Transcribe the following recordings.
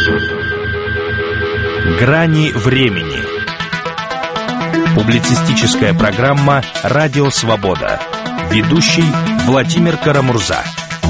Грани времени. Публицистическая программа «Радио Свобода». Ведущий Владимир Карамурза.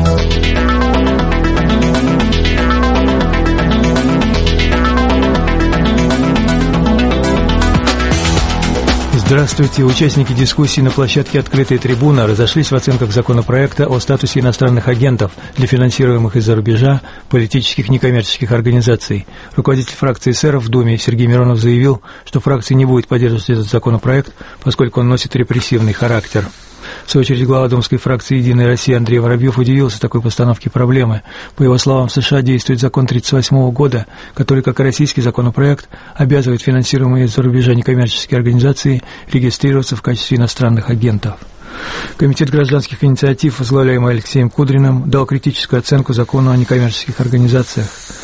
Здравствуйте. Участники дискуссии на площадке «Открытая трибуна» разошлись в оценках законопроекта о статусе иностранных агентов для финансируемых из-за рубежа политических некоммерческих организаций. Руководитель фракции эсеров в Думе Сергей Миронов заявил, что фракция не будет поддерживать этот законопроект, поскольку он носит репрессивный характер. В свою очередь, глава думской фракции «Единая Россия» Андрей Воробьев удивился такой постановке проблемы. По его словам, в США действует закон 1938 года, который, как и российский законопроект, обязывает финансируемые из-за рубежа некоммерческие организации регистрироваться в качестве иностранных агентов. Комитет гражданских инициатив, возглавляемый Алексеем Кудриным, дал критическую оценку закону о некоммерческих организациях.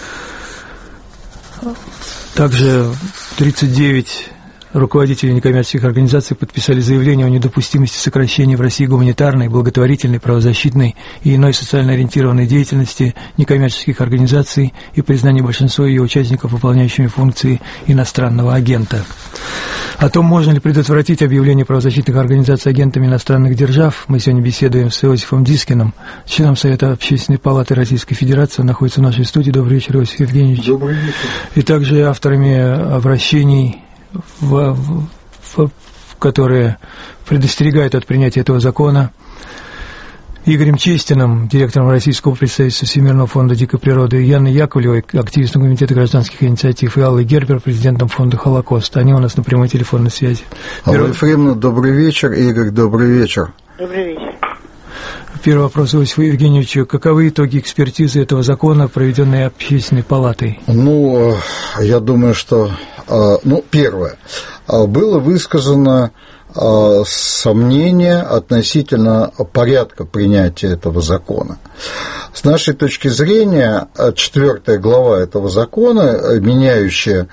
Также 39 руководители некоммерческих организаций подписали заявление о недопустимости сокращения в России гуманитарной, благотворительной, правозащитной и иной социально ориентированной деятельности некоммерческих организаций и признания большинства ее участников выполняющими функции иностранного агента. О том, можно ли предотвратить объявление правозащитных организаций агентами иностранных держав, мы сегодня беседуем с Иосифом Дискиным, членом Совета Общественной палаты Российской Федерации. Он находится в нашей студии. Добрый вечер, Иосиф Евгеньевич. Добрый вечер. И также авторами обращений, которые предостерегают от принятия этого закона, Игорем Честиным, директором Российского представительства Всемирного фонда дикой природы, и Яной Яковлевой, активистом Комитета гражданских инициатив, и Аллой Гербер, президентом фонда «Холокост». Они у нас на прямой телефонной связи. Алла Ефремовна, добрый вечер. Игорь, добрый вечер. Добрый вечер. Первый вопрос Иосифу Евгеньевичу. Каковы итоги экспертизы этого закона, проведенной Общественной палатой? Я думаю, что... первое. Было высказано сомнение относительно порядка принятия этого закона. С нашей точки зрения, 4 глава этого закона, меняющая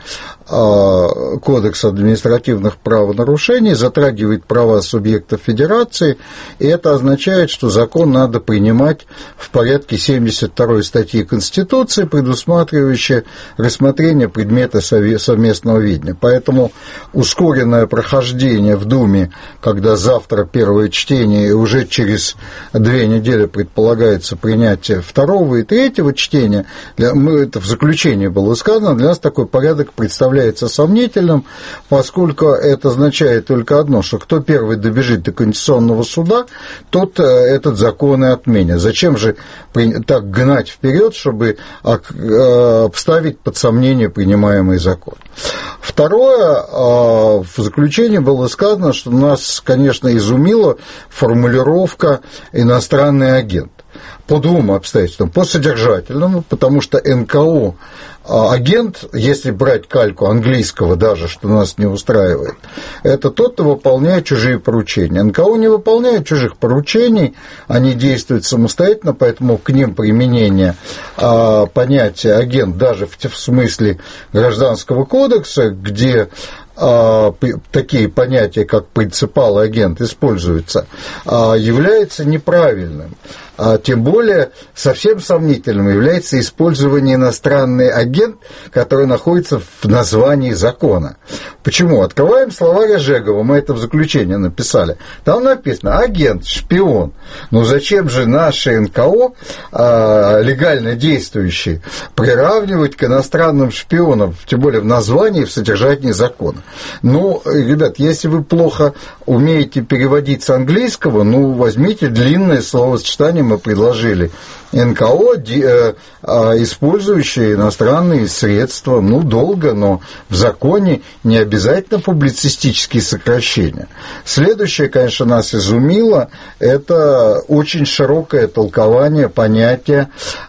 Кодекс административных правонарушений, затрагивает права субъектов федерации, и это означает, что закон надо принимать в порядке 72 статьи Конституции, предусматривающей рассмотрение предмета совместного видения. Поэтому ускоренное прохождение в Думе, когда завтра первое чтение, и уже через 2 недели предполагается принятие второго и третьего чтения, это в заключении было сказано, для нас такой порядок представляется сомнительным, поскольку это означает только одно, что кто первый добежит до Конституционного суда, тот этот закон и отменит. Зачем же так гнать вперед, чтобы обставить под сомнение принимаемый закон? Второе, в заключении было сказано, что нас, конечно, изумила формулировка «иностранный агент». По 2 обстоятельствам. По содержательному, потому что НКО агент, если брать кальку английского даже, что нас не устраивает, это тот, кто выполняет чужие поручения. НКО не выполняет чужих поручений, они действуют самостоятельно, поэтому к ним применение понятия агент даже в смысле Гражданского кодекса, где такие понятия, как принципал и агент, используются, является неправильным. Тем более совсем сомнительным является использование иностранный агент, который находится в названии закона. Почему? Открываем словарь Ожегова, мы это в заключении написали. Там написано агент, шпион. Но зачем же наши НКО, легально действующие, приравнивать к иностранным шпионам, тем более в названии, в содержании закона? Ребят, если вы плохо умеете переводить с английского, возьмите длинное словосочетание, мы предложили. НКО, использующие иностранные средства, долго, но в законе не обязательно публицистические сокращения. Следующее, конечно, нас изумило, это очень широкое толкование понятия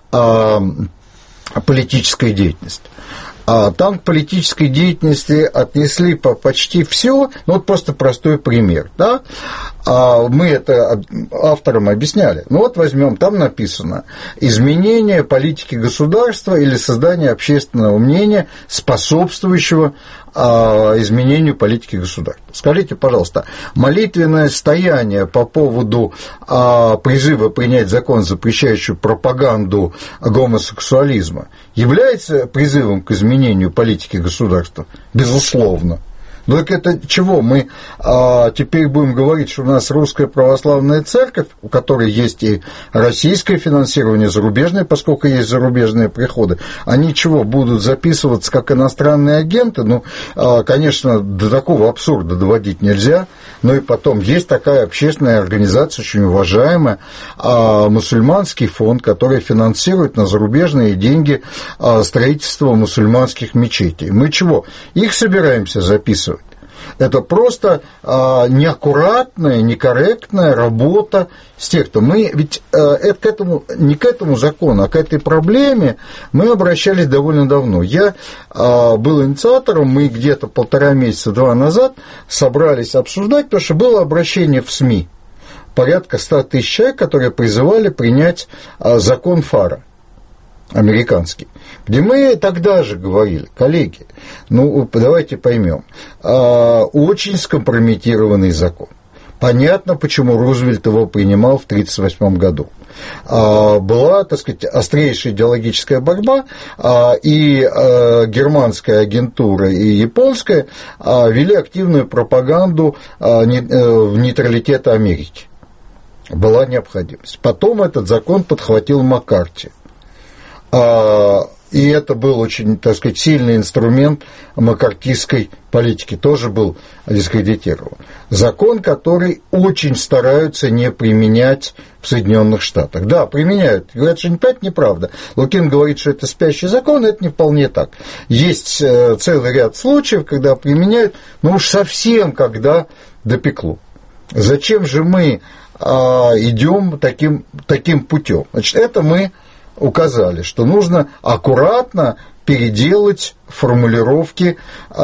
политической деятельности. Там к политической деятельности отнесли почти все, просто простой пример, да? Мы это авторам объясняли. Возьмем, там написано изменение политики государства или создание общественного мнения, способствующего изменению политики государства. Скажите, пожалуйста, молитвенное стояние по поводу призыва принять закон, запрещающий пропаганду гомосексуализма, является призывом к изменению политики государства? Безусловно. Но это чего? Мы теперь будем говорить, что у нас русская православная церковь, у которой есть и российское финансирование, зарубежное, поскольку есть зарубежные приходы, они чего, будут записываться как иностранные агенты? Ну, конечно, до такого абсурда доводить нельзя, но и потом есть такая общественная организация, очень уважаемая, мусульманский фонд, который финансирует на зарубежные деньги строительство мусульманских мечетей. Мы чего? Их собираемся записывать? Это просто неаккуратная, некорректная работа с тех, кто... Мы ведь не к этому закону, а к этой проблеме мы обращались довольно давно. Я был инициатором, мы где-то 1,5 месяца-2 назад собрались обсуждать, потому что было обращение в СМИ. Порядка 100 тысяч человек, которые призывали принять закон ФАРа. Американский, где мы тогда же говорили, коллеги, ну, давайте поймем, очень скомпрометированный закон. Понятно, почему Рузвельт его принимал в 1938 году. Была, так сказать, острейшая идеологическая борьба, и германская агентура, и японская вели активную пропаганду нейтралитета Америки. Была необходимость. Потом этот закон подхватил Маккарти. И это был очень, так сказать, сильный инструмент маккартистской политики, тоже был дискредитирован. Закон, который очень стараются не применять в Соединенных Штатах. Да, применяют. Говорят, что опять неправда. Лукин говорит, что это спящий закон, это не вполне так. Есть целый ряд случаев, когда применяют, но уж совсем когда допекло. Зачем же мы идем таким путем? Значит, это мы указали, что нужно аккуратно переделать формулировки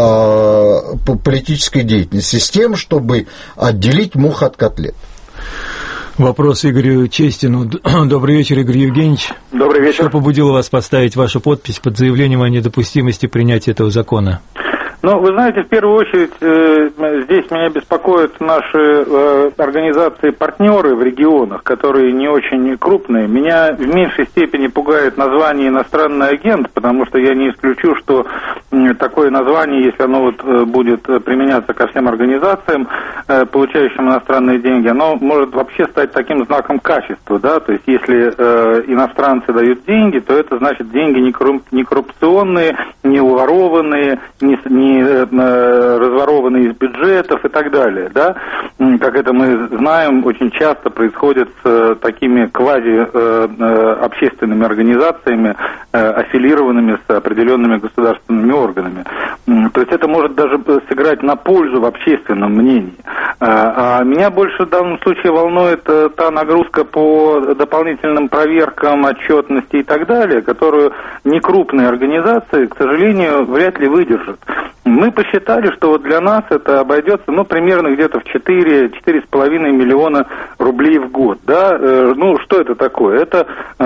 политической деятельности с тем, чтобы отделить мух от котлет. Вопрос Игорю Честину. Добрый вечер, Игорь Евгеньевич. Добрый вечер. Что побудило вас поставить вашу подпись под заявлением о недопустимости принятия этого закона? Ну, вы знаете, в первую очередь здесь меня беспокоят наши организации-партнеры в регионах, которые не очень крупные. Меня в меньшей степени пугает название «иностранный агент», потому что я не исключу, что такое название, если оно вот будет применяться ко всем организациям, получающим иностранные деньги, оно может вообще стать таким знаком качества, да, то есть если иностранцы дают деньги, то это значит деньги не коррупционные, не уворованные, не разворованные из бюджетов и так далее, да, как это мы знаем, очень часто происходит с такими квази-общественными организациями, аффилированными с определенными государственными органами. То есть это может даже сыграть на пользу в общественном мнении. А меня больше в данном случае волнует та нагрузка по дополнительным проверкам, отчетности и так далее, которую некрупные организации, к сожалению, вряд ли выдержат. Мы посчитали, что вот для нас это обойдется, ну, примерно где-то в 4-4,5 миллиона рублей в год, да. Ну, что это такое? Это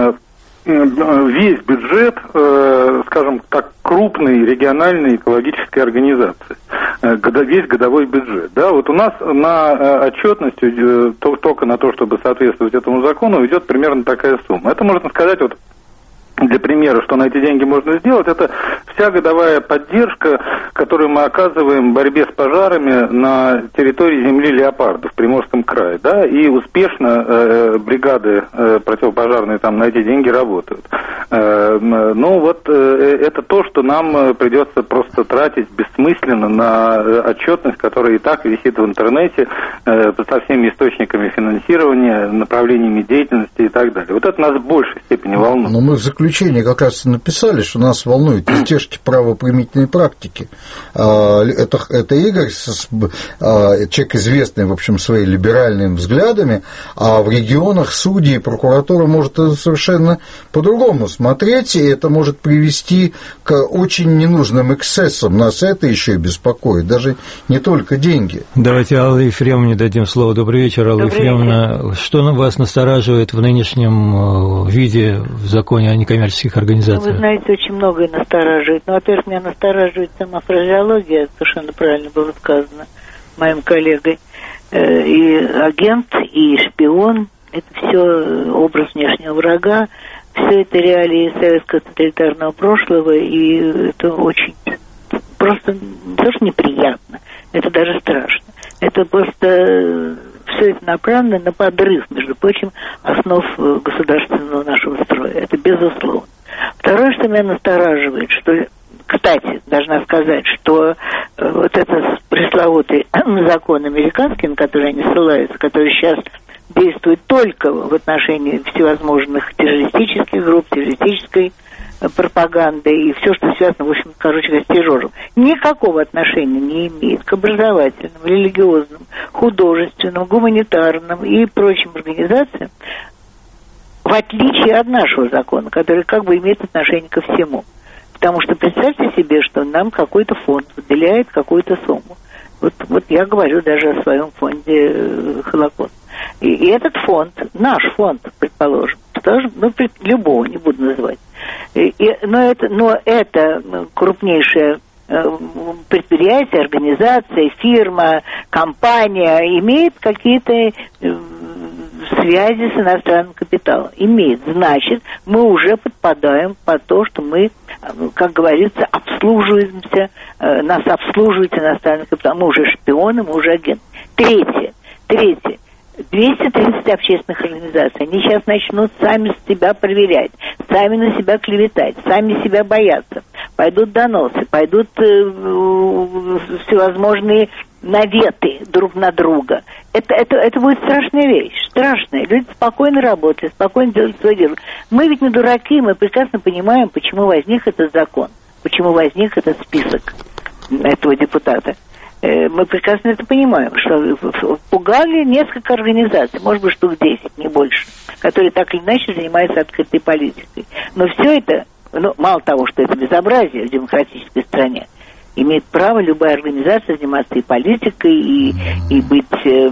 весь бюджет, скажем так, крупной региональной экологической организации, весь годовой бюджет, да. Вот у нас на отчетность, только на то, чтобы соответствовать этому закону, идет примерно такая сумма. Это, можно сказать, вот, для примера, что на эти деньги можно сделать, это вся годовая поддержка, которую мы оказываем в борьбе с пожарами на территории земли Леопарда в Приморском крае, да, и успешно бригады противопожарные там на эти деньги работают. Ну вот это то, что нам придется просто тратить бессмысленно на отчетность, которая и так висит в интернете со всеми источниками финансирования, направлениями деятельности и так далее. Вот это нас в большей степени волнует. Но мы в заключении как раз написали, что нас волнуют издержки правоприменительной практики. Это Игорь, человек известный, в общем, своими либеральными взглядами, а в регионах судьи и прокуратура может совершенно по-другому смотреть, и это может привести к очень ненужным эксцессам. Нас это еще и беспокоит, даже не только деньги. Давайте Алле Ефремовне дадим слово. Добрый вечер, Алла Ефремовна. Что вас настораживает в нынешнем виде в законе о некоммерческих организациях? Вы знаете, очень многое настораживает. Ну, во-первых, меня настораживает сама фразеология, совершенно правильно было сказано моим коллегой. И агент, и шпион, это все образ внешнего врага. все это реалии советского тоталитарного прошлого, и это очень просто не то, что неприятно, это даже страшно. Это просто все это направлено на подрыв, между прочим, основ государственного нашего строя. Это безусловно. Второе, что меня настораживает, что, кстати, должна сказать, что вот этот пресловутый закон американский, на который они ссылаются, который сейчас действует только в отношении всевозможных террористических групп, террористической пропаганды и все, что связано, в общем, короче говоря, с террором, никакого отношения не имеет к образовательным, религиозным, художественным, гуманитарным и прочим организациям, в отличие от нашего закона, который как бы имеет отношение ко всему. Потому что представьте себе, что нам какой-то фонд выделяет какую-то сумму. Вот я говорю даже о своем фонде Холокост. И этот фонд, наш фонд, предположим, тоже, любого не буду называть, но это крупнейшее предприятие, организация, фирма, компания имеет какие-то связи с иностранным капиталом. Имеет. Значит, мы уже подпадаем под то, что мы, как говорится, обслуживаемся, нас обслуживает иностранный капитал. Мы уже шпионы, мы уже агенты. Третье. 230 общественных организаций. Они сейчас начнут сами себя проверять, сами на себя клеветать, сами себя бояться. Пойдут доносы, пойдут всевозможные наветы друг на друга. Это будет страшная вещь, страшная. Люди спокойно работали, спокойно делали свое дело. Мы ведь не дураки, мы прекрасно понимаем, почему возник этот закон, почему возник этот список этого депутата. Мы прекрасно это понимаем, что пугали несколько организаций, может быть, штук 10, не больше, которые так или иначе занимаются открытой политикой. Но все это, мало того, что это безобразие в демократической стране, имеет право любая организация заниматься и политикой, и быть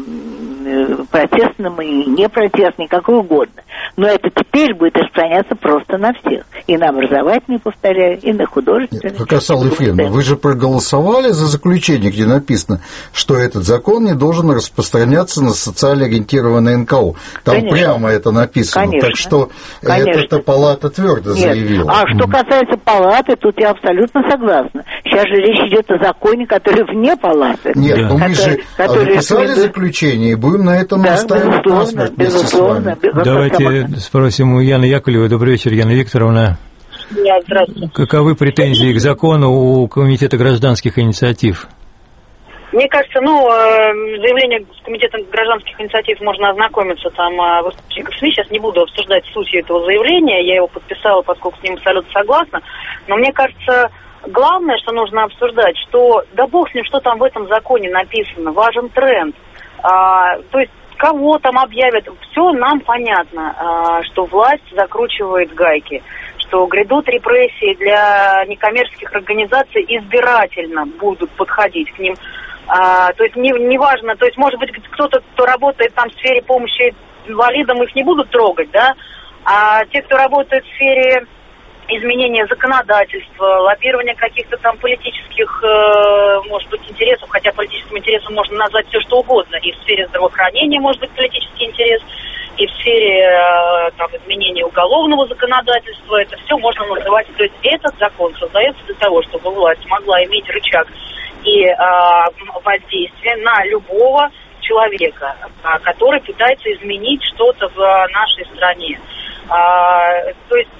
протестным, и не протестным, какой угодно. Но это теперь будет распространяться просто на всех. И на образовательные, повторяю, и на художественные. Как Асал Ефремовна, вы же проголосовали за заключение, где написано, что этот закон не должен распространяться на социально ориентированные НКО. Там конечно. Прямо это написано. Конечно. Так что эта палата твердо заявила. А что касается палаты, тут я абсолютно согласна. Сейчас же речь идет о законе, который вне палаты. Нет, но мы же написали заключение и будем на этом настаивать насмерть вместе с вами. Давайте спросим у Яны Яковлевой. Добрый вечер, Яна Викторовна. Здравствуйте. Каковы претензии к закону у Комитета гражданских инициатив? Мне кажется, заявление с Комитетом гражданских инициатив можно ознакомиться там в источниках СМИ. Сейчас не буду обсуждать суть этого заявления. Я его подписала, поскольку с ним абсолютно согласна. Но мне кажется, главное, что нужно обсуждать, что да бог с ним, что там в этом законе написано. Важен тренд. То есть кого там объявят, все нам понятно, что власть закручивает гайки, что грядут репрессии для некоммерческих организаций, избирательно будут подходить к ним. То есть неважно, то есть может быть кто-то, кто работает там в сфере помощи инвалидам, их не будут трогать, да, а те, кто работает в сфере изменения законодательства, лоббирования каких-то там политических, может быть, интересов, хотя политическим интересом можно назвать все что угодно, и в сфере здравоохранения может быть политический интерес, и в сфере там, изменения уголовного законодательства, это все можно называть. То есть этот закон создается для того, чтобы власть могла иметь рычаг и воздействие на любого человека, который пытается изменить что-то в нашей стране. То есть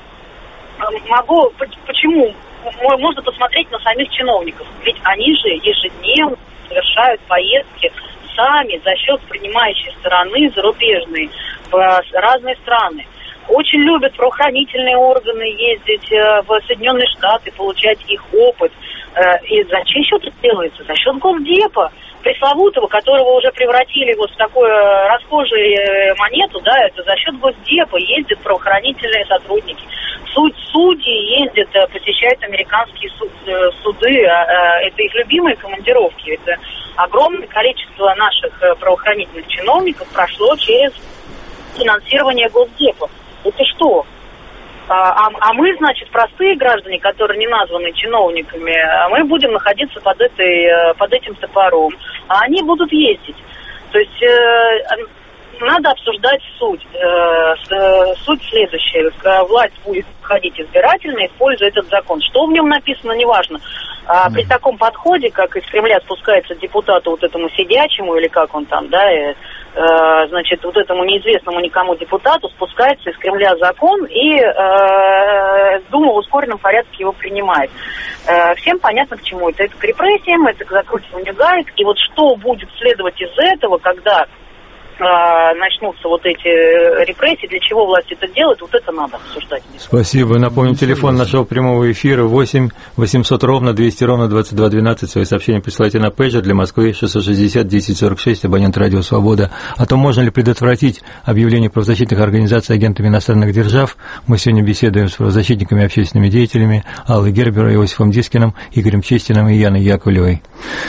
почему? Можно посмотреть на самих чиновников, ведь они же ежедневно совершают поездки сами за счет принимающей стороны зарубежной в разные страны. Очень любят правоохранительные органы ездить в Соединенные Штаты, получать их опыт. И за чей счет это делается? За счет Госдепа, пресловутого, которого уже превратили вот в такую расхожую монету, да, это за счет Госдепа ездят правоохранительные сотрудники. Судьи ездят, посещают американские суды, это их любимые командировки. Это огромное количество наших правоохранительных чиновников прошло через финансирование Госдепа. Это что? А мы, значит, простые граждане, которые не названы чиновниками, мы будем находиться под этим топором, а они будут ездить. То есть надо обсуждать суть. Суть следующая. Власть будет входить избирательно, используя этот закон. Что в нем написано, неважно. При таком подходе, как из Кремля спускается депутату вот этому сидячему, или как он там, да, значит, вот этому неизвестному никому депутату спускается из Кремля закон, и Дума в ускоренном порядке его принимает. Всем понятно, к чему это. Это к репрессиям, это к закручиванию гаек. И вот что будет следовать из этого, когда начнутся вот эти репрессии, для чего власть это делает, вот это надо обсуждать. Спасибо. Напомню, телефон нашего прямого эфира 8 800 ровно 200 ровно 2212. Свои сообщения присылайте на пейджер для Москвы 660 1046, абонент Радио Свобода. О том, можно ли предотвратить объявление правозащитных организаций агентами иностранных держав, мы сегодня беседуем с правозащитниками и общественными деятелями Аллой Гербер, Иосифом Дискиным, Игорем Чистиным и Яной Яковлевой.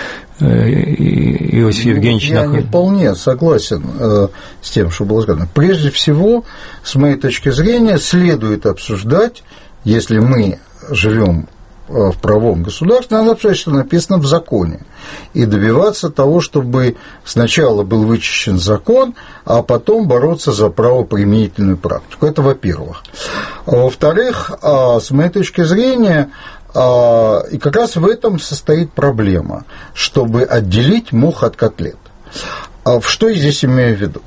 Иосиф Евгеньевич. Я не вполне согласен с тем, что было сказано. Прежде всего, с моей точки зрения, следует обсуждать, если мы живем в правовом государстве, надо обсуждать, что написано в законе, и добиваться того, чтобы сначала был вычищен закон, а потом бороться за правоприменительную практику. Это во-первых. Во-вторых, с моей точки зрения, и как раз в этом состоит проблема, чтобы отделить мух от котлет. Что я здесь имею в виду?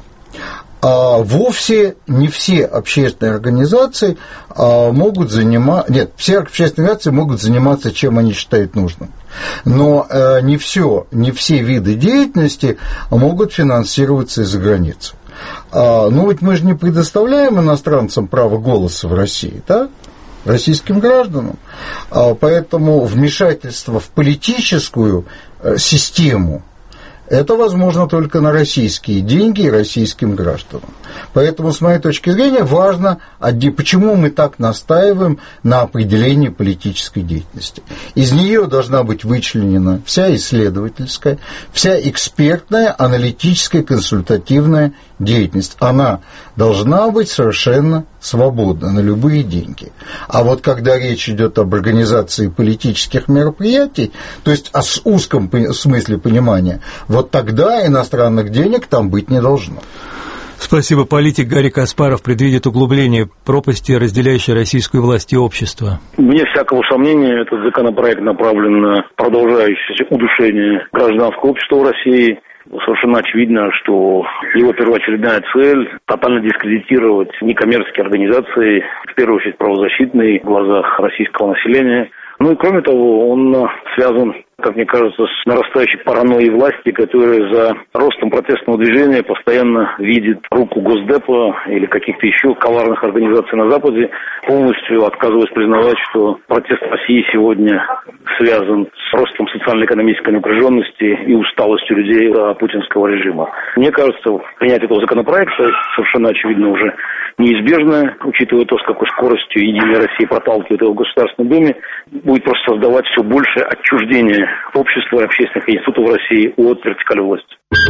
Вовсе не все общественные организации могут заниматься... Нет, все общественные организации могут заниматься, чем они считают нужным. Но не все виды деятельности могут финансироваться из-за границы. Ну, ведь мы же не предоставляем иностранцам право голоса в России, да? Российским гражданам. Поэтому вмешательство в политическую систему это возможно только на российские деньги и российским гражданам. Поэтому, с моей точки зрения, важно, почему мы так настаиваем на определении политической деятельности. Из нее должна быть вычленена вся исследовательская, вся экспертная, аналитическая, консультативная деятельность. Она должна быть совершенно свободна на любые деньги. А вот когда речь идет об организации политических мероприятий, то есть о узком смысле понимания, вот тогда иностранных денег там быть не должно. Спасибо. Политик Гарри Каспаров предвидит углубление пропасти, разделяющей российскую власть и общество. Вне всякого сомнения, этот законопроект направлен на продолжающееся удушение гражданского общества в России. Совершенно очевидно, что его первоочередная цель – тотально дискредитировать некоммерческие организации, в первую очередь правозащитные, в глазах российского населения. Ну и кроме того, он связан, как мне кажется, с нарастающей паранойей власти, которая за ростом протестного движения постоянно видит руку Госдепа или каких-то еще коварных организаций на Западе, полностью отказываясь признавать, что протест России сегодня связан с ростом социально-экономической напряженности и усталостью людей от путинского режима. Мне кажется, принятие этого законопроекта совершенно очевидно уже неизбежно, учитывая то, с какой скоростью Единая Россия проталкивает его в Государственной Думе, будет просто создавать все большее отчуждение общества и общественных институтов в России от вертикали власти.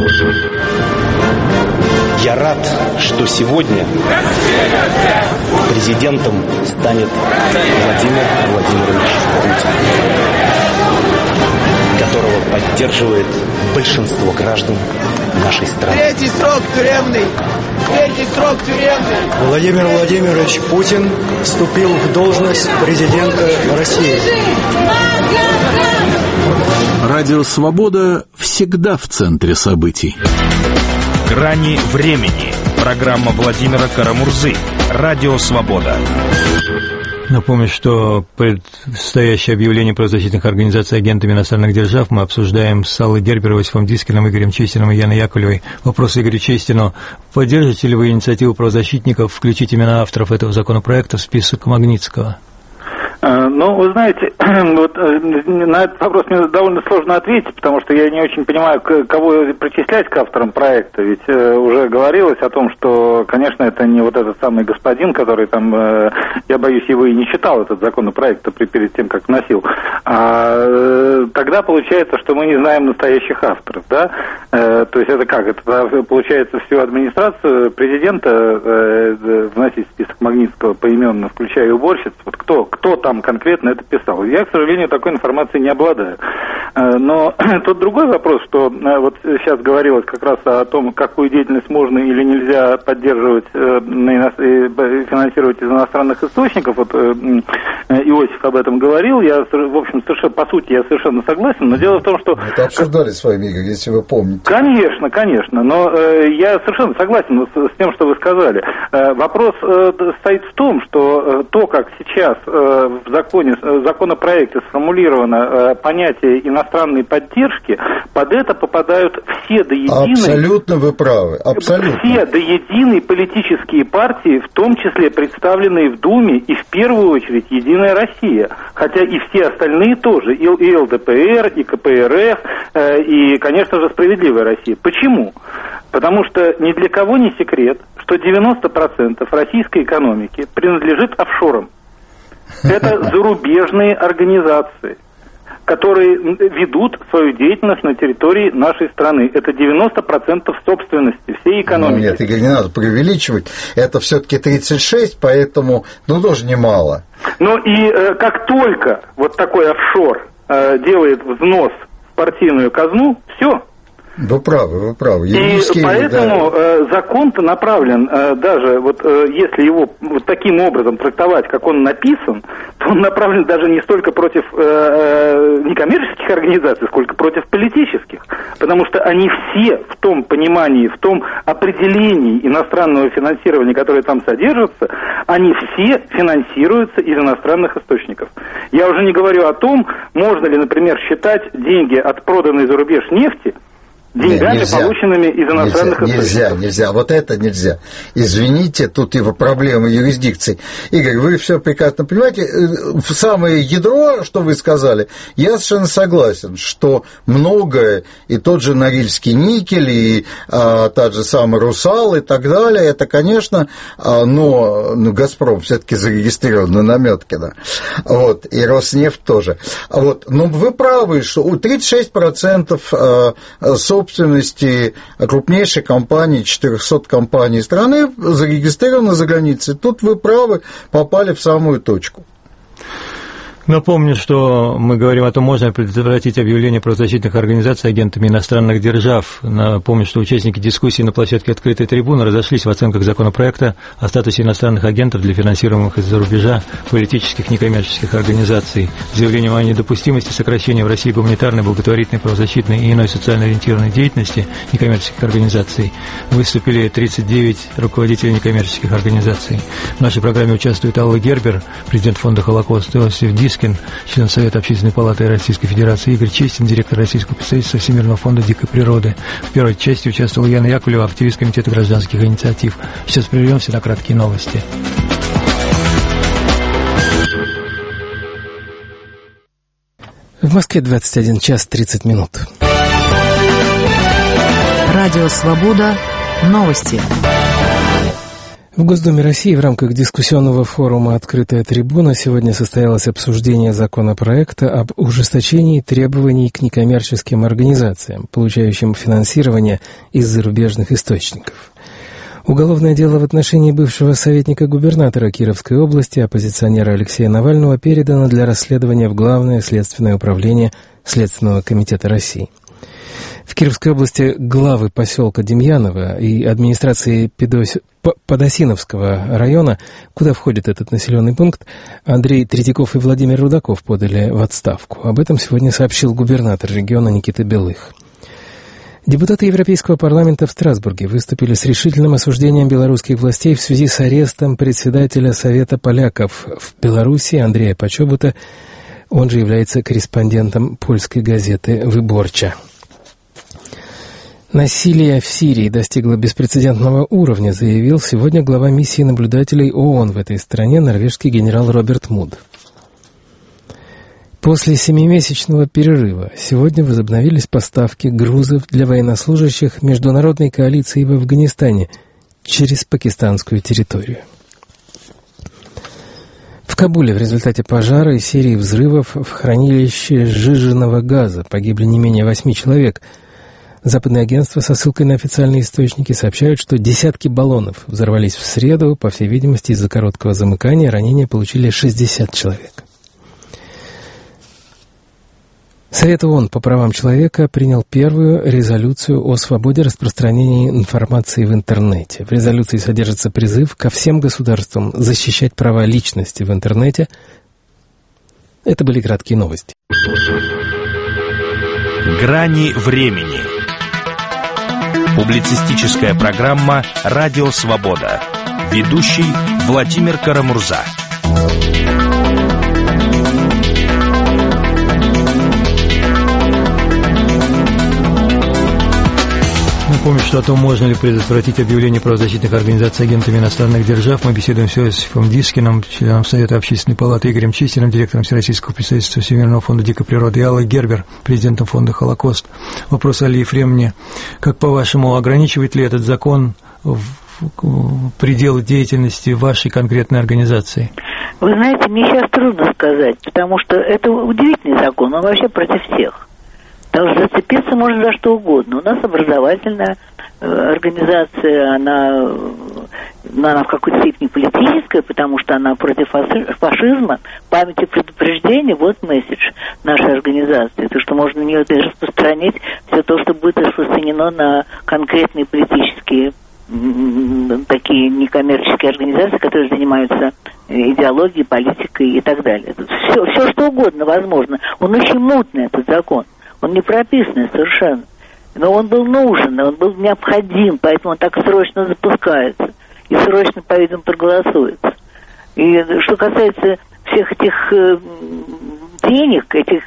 Я рад, что сегодня президентом станет Владимир Владимирович Путин, которого поддерживает большинство граждан нашей страны. Третий срок тюремный! Третий срок тюремный! Владимир Владимирович Путин вступил в должность президента России. Радио «Свобода» всегда в центре событий. «Грани времени». Программа Владимира Карамурзы. Радио «Свобода». Напомню, что предстоящее объявление правозащитных организаций агентами иностранных держав мы обсуждаем с Аллой Гербер, Иосифом Дискиным, Игорем Чистиным и Яной Яковлевой. Вопрос Игорю Чистину. Поддержите ли вы инициативу правозащитников включить имена авторов этого законопроекта в список Магнитского? Ну, вы знаете, вот на этот вопрос мне довольно сложно ответить, потому что я не очень понимаю, кого причислять к авторам проекта. Ведь уже говорилось о том, что, конечно, это не вот этот самый господин, который там, я боюсь, его и не читал, этот законопроект перед тем, как вносил. А тогда получается, что мы не знаем настоящих авторов, да? То есть это как? Это получается всю администрацию президента вносить в список Магнитского поименно, включая уборщиц. Вот кто там конкретно это писал. Я, к сожалению, такой информацией не обладаю. Но тут другой вопрос, что вот сейчас говорилось как раз о том, какую деятельность можно или нельзя поддерживать, финансировать из иностранных источников. Вот Иосиф об этом говорил. Я, в общем, совершенно, по сути, я совершенно согласен. Но дело в том, что... Это обсуждали с вами, Игорь, если вы помните. Конечно, конечно. Но я совершенно согласен с тем, что вы сказали. Вопрос стоит в том, что то, как сейчас в законопроекте сформулировано понятие иностранной поддержки, под это попадают все до единой... Абсолютно вы правы, абсолютно. Все до единой политические партии, в том числе представленные в Думе, и в первую очередь «Единая Россия». Хотя и все остальные тоже, и ЛДПР, и КПРФ, и, конечно же, «Справедливая Россия». Почему? Потому что ни для кого не секрет, что 90% российской экономики принадлежит офшорам. Это зарубежные организации, которые ведут свою деятельность на территории нашей страны. Это 90% собственности всей экономики. Нет, Игорь, не надо преувеличивать. Это все-таки 36, поэтому, тоже немало. Ну и как только вот такой офшор делает взнос в партийную казну, все. Вы правы, вы правы. И поэтому закон-то направлен, даже вот если его вот таким образом трактовать, как он написан, то он направлен даже не столько против некоммерческих организаций, сколько против политических. Потому что они все в том понимании, в том определении иностранного финансирования, которое там содержится, они все финансируются из иностранных источников. Я уже не говорю о том, можно ли, например, считать деньги от проданной за рубеж нефти деньгами, полученными из иностранных источников. Нельзя, вот это нельзя. Извините, тут его проблемы юрисдикции. Игорь, вы все прекрасно понимаете. В самое ядро, что вы сказали, я совершенно согласен, что многое, и тот же Норильский никель, и тот же самый «Русал» и так далее, это, конечно, но «Газпром» все-таки зарегистрирован на Намёткино, вот, и «Роснефть» тоже. Вот. Но вы правы, что у 36% собственности крупнейшей компании, 400 компаний страны, зарегистрировано за границей. Тут вы правы, попали в самую точку. Напомню, что мы говорим о том, можно предотвратить объявление правозащитных организаций агентами иностранных держав. Напомню, что участники дискуссии на площадке «Открытой трибуны» разошлись в оценках законопроекта о статусе иностранных агентов для финансируемых из-за рубежа политических некоммерческих организаций. С заявлением о недопустимости сокращения в России гуманитарной, благотворительной, правозащитной и иной социально ориентированной деятельности некоммерческих организаций выступили 39 руководителей некоммерческих организаций. В нашей программе участвует Алла Гербер, президент фонда «Холокост», Иосиф Дискин, член Совета Общественной палаты Российской Федерации, Игорь Честин, директор Российского представительства Всемирного фонда дикой природы. В первой части участвовала Яна Яковлева, активист Комитета гражданских инициатив. Сейчас прервемся на краткие новости. В Москве 21 час 30 минут. Радио «Свобода». Новости. В Госдуме России в рамках дискуссионного форума «Открытая трибуна» сегодня состоялось обсуждение законопроекта об ужесточении требований к некоммерческим организациям, получающим финансирование из зарубежных источников. Уголовное дело в отношении бывшего советника губернатора Кировской области, оппозиционера Алексея Навального, передано для расследования в Главное следственное управление Следственного комитета России. В Кировской области главы поселка Демьяново и администрации Подосиновского района, куда входит этот населенный пункт, Андрей Третьяков и Владимир Рудаков подали в отставку. Об этом сегодня сообщил губернатор региона Никита Белых. Депутаты Европейского парламента в Страсбурге выступили с решительным осуждением белорусских властей в связи с арестом председателя Совета поляков в Беларуси Андрея Почобута. Он же является корреспондентом польской газеты «Выборча». Насилие в Сирии достигло беспрецедентного уровня, заявил сегодня глава миссии наблюдателей ООН в этой стране, норвежский генерал Роберт Муд. После 7-месячного перерыва сегодня возобновились поставки грузов для военнослужащих международной коалиции в Афганистане через пакистанскую территорию. В Кабуле в результате пожара и серии взрывов в хранилище сжиженного газа погибли не менее 8 человек. Западные агентства со ссылкой на официальные источники сообщают, что десятки баллонов взорвались в среду, по всей видимости, из-за короткого замыкания. Ранения получили 60 человек. Совет ООН по правам человека принял первую резолюцию о свободе распространения информации в интернете. В резолюции содержится призыв ко всем государствам защищать права личности в интернете. Это были краткие новости. Грани времени. Публицистическая программа «Радио Свобода». Ведущий Владимир Карамурза. Напомню, что о том, можно ли предотвратить объявление правозащитных организаций агентами иностранных держав, мы беседуем с Иосифом Дискиным, членом Совета Общественной палаты, Игорем Чистиным, директором Всероссийского представительства Всемирного фонда дикой природы, и Аллой Гербер, президентом фонда «Холокост». Вопрос Алии Фремни. Как, по-вашему, ограничивает ли этот закон пределы деятельности вашей конкретной организации? Вы знаете, мне сейчас трудно сказать, потому что это удивительный закон, он вообще против всех. Потому что зацепиться можно за что угодно. У нас образовательная организация, она в какой-то степени политическая, потому что она против фашизма, памяти предупреждения, вот месседж нашей организации. То, что можно на нее распространять все то, что будет распространено на конкретные политические такие некоммерческие организации, которые занимаются идеологией, политикой и так далее. Все что угодно возможно. Он очень мутный, этот закон. Он не прописанный совершенно. Но он был нужен, он был необходим, поэтому он так срочно запускается. И срочно, по-видимому, проголосуется. И что касается всех этих денег,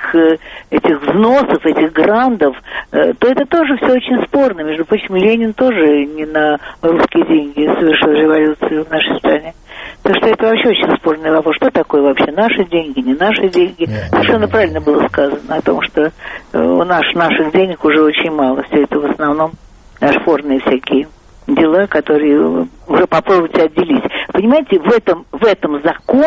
этих взносов, этих грантов, то это тоже все очень спорно. Между прочим, Ленин тоже не на русские деньги совершил революцию в нашей стране. Так что это вообще очень спорный вопрос. Что такое вообще наши деньги, не наши деньги? Совершенно правильно было сказано о том, что у наших денег уже очень мало. Все это в основном форные всякие дела, которые уже попробуйте отделить. Понимаете, в этом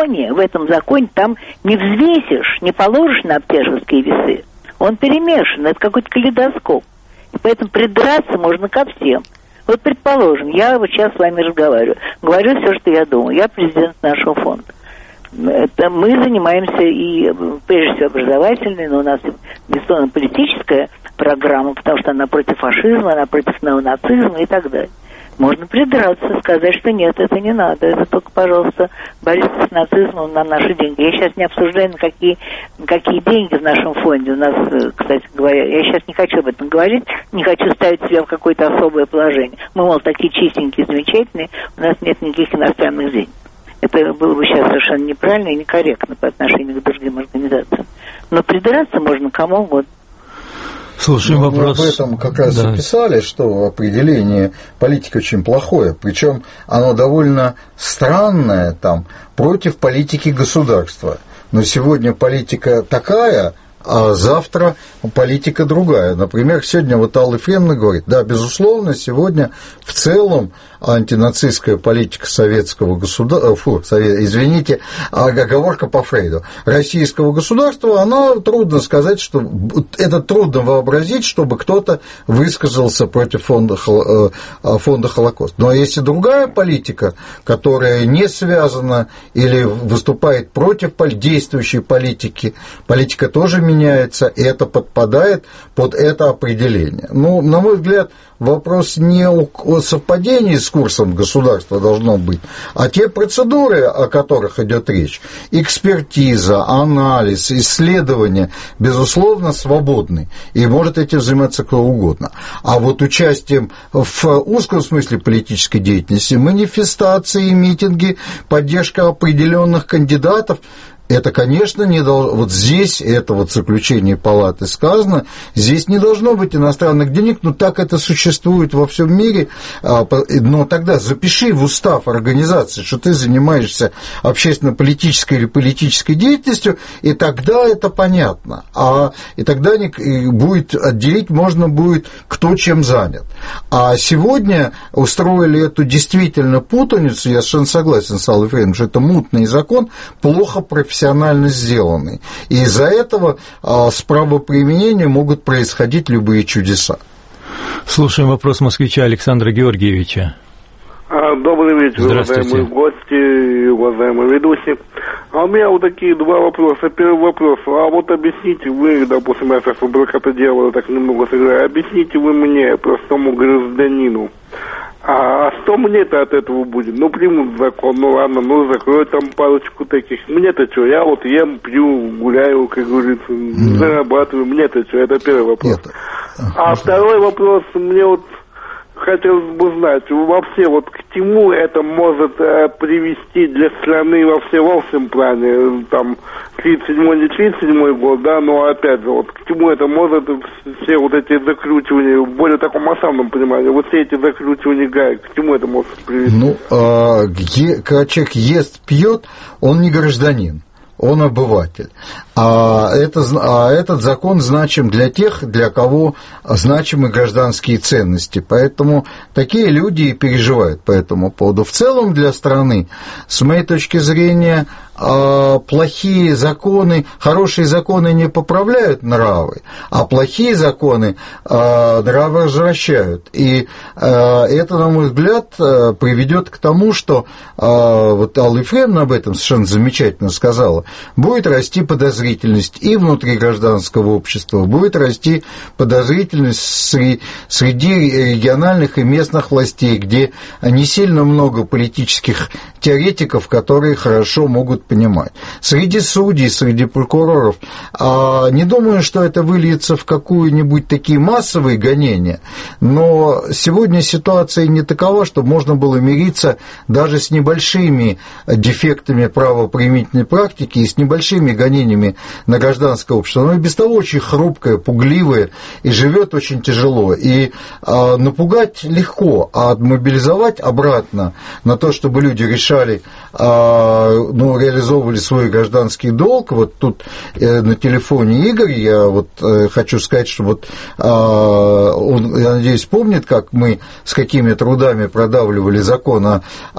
законе там не взвесишь, не положишь на оптяжевские весы. Он перемешан, это какой-то калейдоскоп. И поэтому придраться можно ко всем. Вот, предположим, я вот сейчас с вами разговариваю, говорю все, что я думаю. Я президент нашего фонда. Это мы занимаемся и, прежде всего, образовательной, но у нас безусловно политическая программа, потому что она против фашизма, она против неонацизма и так далее. Можно придраться, сказать, что нет, это не надо, это только, пожалуйста, борись с нацизмом на наши деньги. Я сейчас не обсуждаю, на какие деньги в нашем фонде. У нас, кстати говоря, я сейчас не хочу об этом говорить, не хочу ставить себя в какое-то особое положение. Мы, мол, такие чистенькие, замечательные, у нас нет никаких иностранных денег. Это было бы сейчас совершенно неправильно и некорректно по отношению к другим организациям. Но придраться можно кому угодно. Слушаем вопрос. Мы об этом как раз и писали, что определение политики очень плохое, причем оно довольно странное там, против политики государства. Но сегодня политика такая, а завтра политика другая. Например, сегодня вот Алла Фремна говорит, да, безусловно, сегодня в целом антинацистская политика советского государства, извините, оговорка по Фрейду, российского государства, она трудно сказать, что это трудно вообразить, чтобы кто-то высказался против фонда Холокост. Но если другая политика, которая не связана или выступает против действующей политики, политика тоже меняется, и это подпадает под это определение. Ну, на мой взгляд, вопрос не о совпадении с курсом государства должно быть, а те процедуры, о которых идет речь, экспертиза, анализ, исследование, безусловно, свободны, и может этим заниматься кто угодно. А вот участием в узком смысле политической деятельности, манифестации, митинги, поддержка определенных кандидатов, это, конечно, не должно, вот здесь, это вот заключение палаты сказано, здесь не должно быть иностранных денег, но так это существует во всем мире, но тогда запиши в устав организации, что ты занимаешься общественно-политической или политической деятельностью, и тогда это понятно, и тогда будет отделить, можно будет, кто чем занят. А сегодня устроили эту действительно путаницу, я совершенно согласен с Аллой Фремной, что это мутный закон, плохо профессионально сделанный. И из-за этого с правоприменением могут происходить любые чудеса. Слушаем вопрос москвича Александра Георгиевича. Добрый вечер, уважаемые гости и уважаемые ведущие. А у меня вот такие два вопроса. Первый вопрос. А вот объясните вы, допустим, я сейчас вдруг это делаю, так немного сыграю, объясните вы мне, простому гражданину, а что мне-то от этого будет? Ну, примут закон, ну ладно, ну закроют там парочку таких. Мне-то что? Я вот ем, пью, гуляю, как говорится, зарабатываю. Мне-то что? Это первый вопрос. А второй вопрос, мне вот хотелось бы знать, вообще вот к чему это может привести для страны во всем плане, там, 37-й, не 37-й год, да, но опять же, вот к чему это может все вот эти закручивания, в более таком масштабном понимании, вот все эти закручивания гаек, к чему это может привести? Ну, когда человек ест, пьет, он не гражданин. Он обыватель. А этот закон значим для тех, для кого значимы гражданские ценности. Поэтому такие люди и переживают по этому поводу. В целом для страны, с моей точки зрения, плохие законы, хорошие законы не поправляют нравы, а плохие законы нравы развращают. И это, на мой взгляд, приведет к тому, что вот Алла Ефремовна об этом совершенно замечательно сказала, будет расти подозрительность и внутри гражданского общества, будет расти подозрительность среди региональных и местных властей, где не сильно много политических теоретиков, которые хорошо могут понимать. Среди судей, среди прокуроров. Не думаю, что это выльется в какую-нибудь такие массовые гонения, но сегодня ситуация не такова, чтобы можно было мириться даже с небольшими дефектами правоприменительной практики и с небольшими гонениями на гражданское общество. Оно и без того очень хрупкое, пугливое и живет очень тяжело. И напугать легко, а мобилизовать обратно на то, чтобы люди решали, реализовывали свой гражданский долг. Вот тут на телефоне Игорь, я вот хочу сказать, что вот он, я надеюсь, помнит, как мы с какими трудами продавливали закон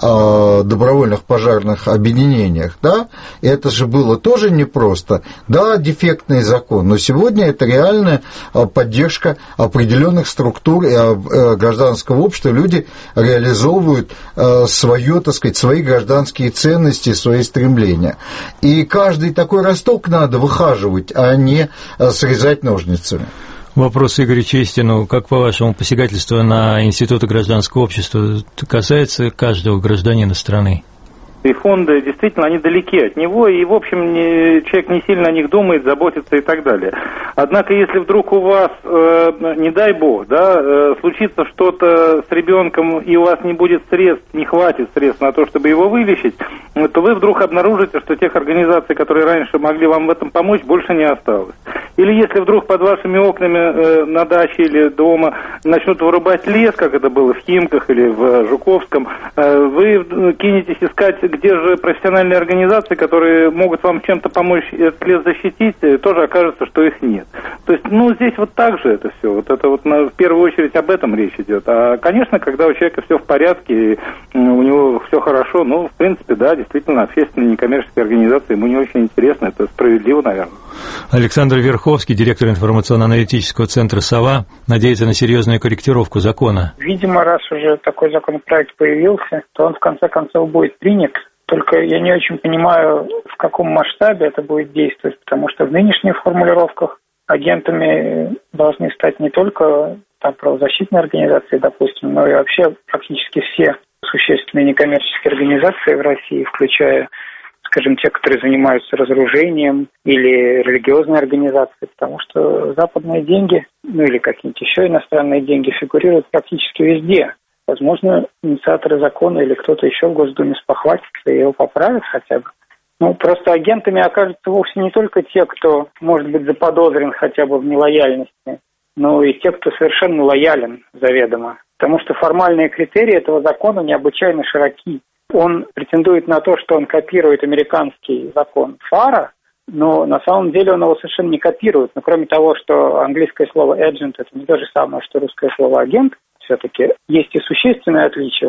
о добровольных пожарных объединениях, да, и это же было тоже непросто. Да, дефектный закон, но сегодня это реальная поддержка определенных структур гражданского общества. Люди реализовывают свое, так сказать, свои гражданские ценности, свои стремления. И каждый такой росток надо выхаживать, а не срезать ножницами. Вопрос Игоря Честину. Как, по-вашему, посягательство на институты гражданского общества касается каждого гражданина страны? И фонды, действительно, они далеки от него, и, в общем, человек не сильно о них думает, заботится и так далее. Однако, если вдруг у вас, не дай бог, да, случится что-то с ребенком, и у вас не будет средств, не хватит средств на то, чтобы его вылечить, то вы вдруг обнаружите, что тех организаций, которые раньше могли вам в этом помочь, больше не осталось. Или если вдруг под вашими окнами на даче или дома начнут вырубать лес, как это было в Химках или в Жуковском, вы кинетесь искать, где же профессиональные организации, которые могут вам чем-то помочь этот лес защитить, тоже окажется, что их нет. То есть, здесь вот так же это все. Вот это вот в первую очередь об этом речь идет. А, конечно, когда у человека все в порядке, у него все хорошо, в принципе, да, действительно, общественные некоммерческие организации ему не очень интересно, это справедливо, наверное. Александр Верховский, директор информационно-аналитического центра «Сова», надеется на серьезную корректировку закона. Видимо, раз уже такой законопроект появился, то он в конце концов будет принят. Только я не очень понимаю, в каком масштабе это будет действовать, потому что в нынешних формулировках агентами должны стать не только правозащитные организации, допустим, но и вообще практически все существенные некоммерческие организации в России, включая, скажем, те, которые занимаются разоружением или религиозные организации, потому что западные деньги, или какие-нибудь еще иностранные деньги фигурируют практически везде. Возможно, инициаторы закона или кто-то еще в Госдуме спохватится и его поправит хотя бы. Просто агентами окажутся вовсе не только те, кто может быть заподозрен хотя бы в нелояльности, но и те, кто совершенно лоялен заведомо. Потому что формальные критерии этого закона необычайно широки. Он претендует на то, что он копирует американский закон ФАРа, но на самом деле он его совершенно не копирует. Но кроме того, что английское слово agent – это не то же самое, что русское слово агент, все-таки есть и существенное отличие.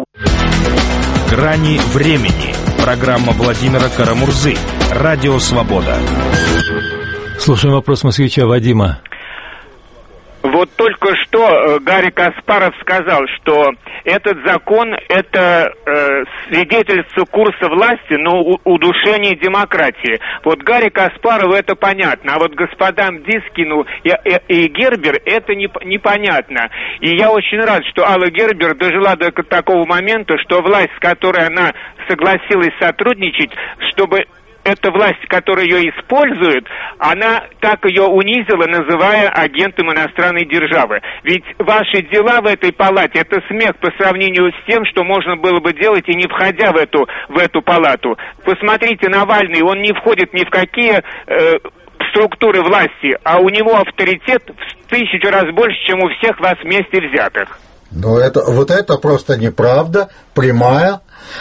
«Грани времени». Программа Владимира Карамурзы. Радио «Свобода». Слушаем вопрос москвича Вадима. В Вот только что Гарри Каспаров сказал, что этот закон – это свидетельство курса власти на удушение демократии. Вот Гарри Каспарову это понятно, а вот господам Дискину и Гербер это непонятно. И я очень рад, что Алла Гербер дожила до такого момента, что власть, с которой она согласилась сотрудничать, чтобы эта власть, которая ее использует, она так ее унизила, называя агентом иностранной державы. Ведь ваши дела в этой палате – это смех по сравнению с тем, что можно было бы делать и не входя в эту палату. Посмотрите, Навальный, он не входит ни в какие структуры власти, а у него авторитет в 1000 раз больше, чем у всех вас вместе взятых. Но это просто неправда, прямая.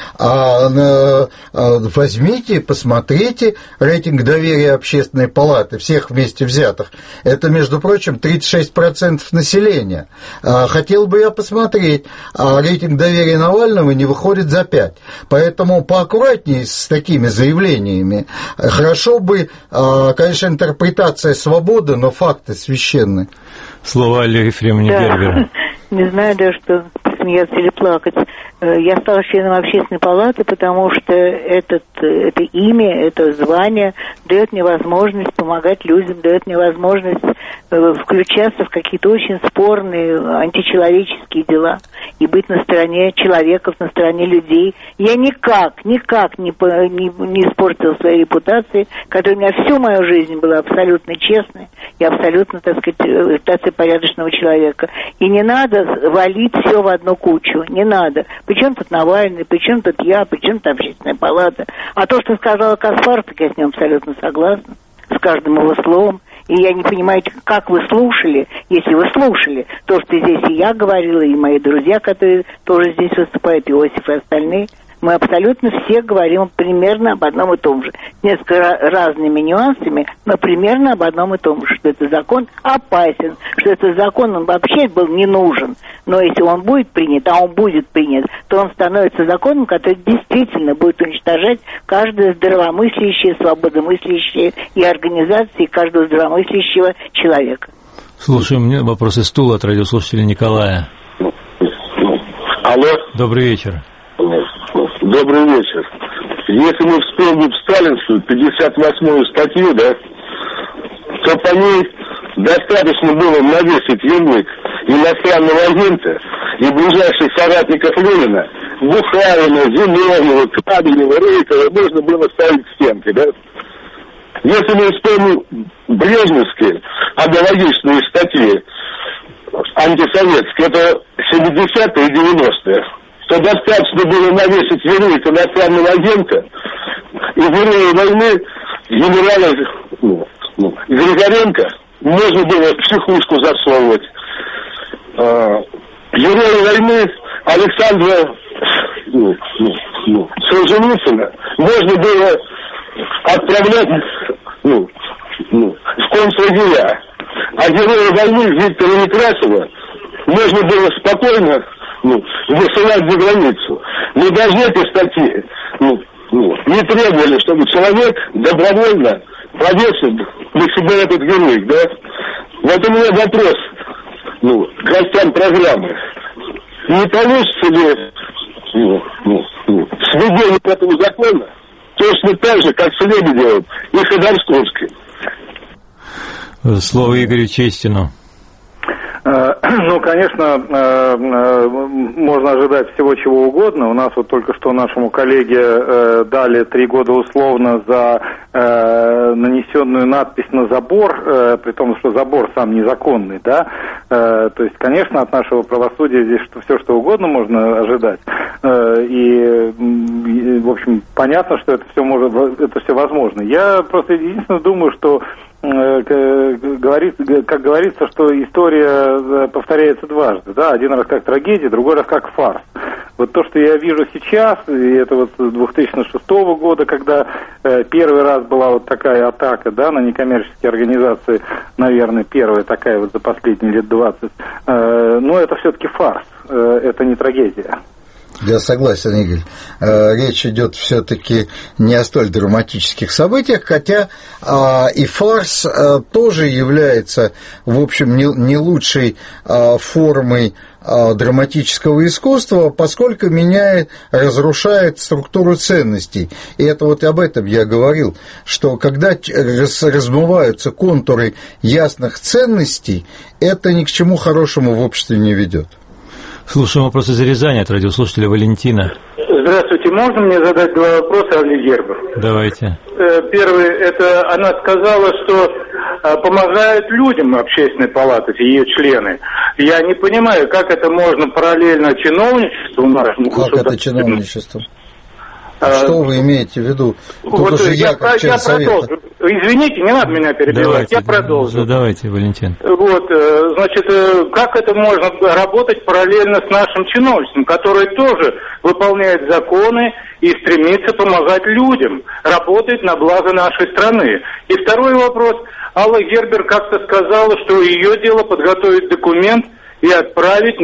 Возьмите, посмотрите рейтинг доверия Общественной палаты, всех вместе взятых. Это, между прочим, 36% населения. Хотел бы я посмотреть, рейтинг доверия Навального не выходит за 5%. Поэтому поаккуратнее с такими заявлениями. Хорошо бы, конечно, интерпретация свободы, но факты священны. Слово Алле Ефремовне Гербер. Не знаю даже, что смеяться или плакать. Я стала членом Общественной палаты, потому что это имя, это звание дает мне возможность помогать людям, дает мне возможность включаться в какие-то очень спорные античеловеческие дела и быть на стороне человеков, на стороне людей. Я никак не испортила своей репутации, которая у меня всю мою жизнь была абсолютно честной и абсолютно, так сказать, репутация порядочного человека. И не надо валить все в одну кучу, не надо. Причем тут Навальный, причем тут я, причем тут Общественная палата. А то, что сказала Каспаров, так я с ним абсолютно согласна, с каждым его словом. И я не понимаю, как вы слушали, если вы слушали то, что здесь и я говорила, и мои друзья, которые тоже здесь выступают, Иосиф и остальные. Мы абсолютно все говорим примерно об одном и том же. Несколько разными нюансами, но примерно об одном и том же. Что этот закон опасен, что этот закон, он вообще был не нужен. Но если он будет принят, а он будет принят, то он становится законом, который действительно будет уничтожать каждое здравомыслящее, свободомыслящее и организации каждого здравомыслящего человека. Слушаем мне вопрос из стула от радиослушателя Николая. Алло. Добрый вечер. Добрый вечер. Если мы вспомним сталинскую 58-ю статью, да, то по ней достаточно было навесить ярлык иностранного агента и ближайших соратников Ленина, Бухарина, Зеленого, Кабелева, Рейтова, можно было ставить стенки, да. Если мы вспомним брежневские аналогичные статьи антисоветские, это 70-е и 90-е, то достаточно было навесить ярлык иностранного агента и героя войны генерала Григоренко можно было в психушку засовывать. Героя войны Александра Солженицына можно было отправлять в концлагеря. А героя войны Виктора Некрасова можно было спокойно высылать за границу. Мы должны эти статьи не требовали, чтобы человек добровольно повесил на себя этот ярлык, да? Вот у меня вопрос к гостям программы. Не получится ли сведение этого закона точно так же, как с Лебедевым и Ходорковской? Слово Игорю Честину. Ну, конечно, можно ожидать всего чего угодно. У нас вот только что нашему коллеге дали 3 года условно за нанесенную надпись на забор, при том, что забор сам незаконный, да. То есть, конечно, от нашего правосудия здесь все что угодно можно ожидать. И в общем, понятно, что это все возможно. Я просто единственное думаю, что как говорится, что история повторяется дважды, да, один раз как трагедия, другой раз как фарс. Вот то, что я вижу сейчас, и это вот с 2006 года, когда первый раз была вот такая атака, да, на некоммерческие организации, наверное, первая такая вот за последние лет 20, но это все-таки фарс, это не трагедия. Я согласен, Игорь. Речь идет все-таки не о столь драматических событиях, хотя и фарс тоже является, в общем, не лучшей формой драматического искусства, поскольку разрушает структуру ценностей. И это вот об этом я говорил, что когда размываются контуры ясных ценностей, это ни к чему хорошему в обществе не ведет. Слушаем вопросы из Рязани от радиослушателя Валентина. Здравствуйте, можно мне задать два вопроса Алле Гербер? Давайте. Первый, это она сказала, что помогают людям Общественной палаты, ее члены. Я не понимаю, как это можно параллельно чиновничеству нашему государству. Как это чиновничество? Что вы имеете в виду? Тут вот уже я продолжу. Извините, не надо меня перебивать, я продолжу. Задавайте, Валентин. Вот, значит, как это можно работать параллельно с нашим чиновничеством, которое тоже выполняет законы и стремится помогать людям, работает на благо нашей страны. И второй вопрос. Алла Гербер как-то сказала, что ее дело подготовить документ и отправить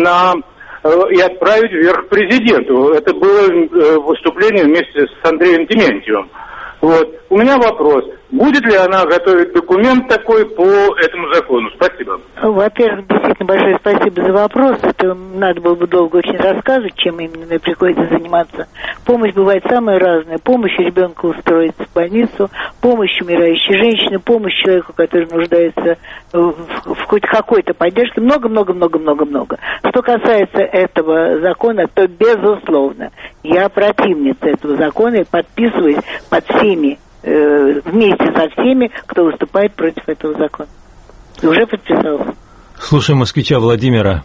вверх президенту. Это было выступление вместе с Андреем Дементьевым. Вот. У меня вопрос. Будет ли она готовить документ такой по этому закону? Спасибо. Во-первых, действительно большое спасибо за вопрос. Это надо было бы долго очень рассказывать, чем именно мне приходится заниматься. Помощь бывает самая разная. Помощь ребенку устроиться в больницу, помощь умирающей женщине, помощь человеку, который нуждается в хоть какой-то поддержке. Много. Что касается этого закона, то безусловно, я противница этого закона и подписываюсь под всеми, вместе со всеми, кто выступает против этого закона. И уже подписался. Слушаем москвича Владимира.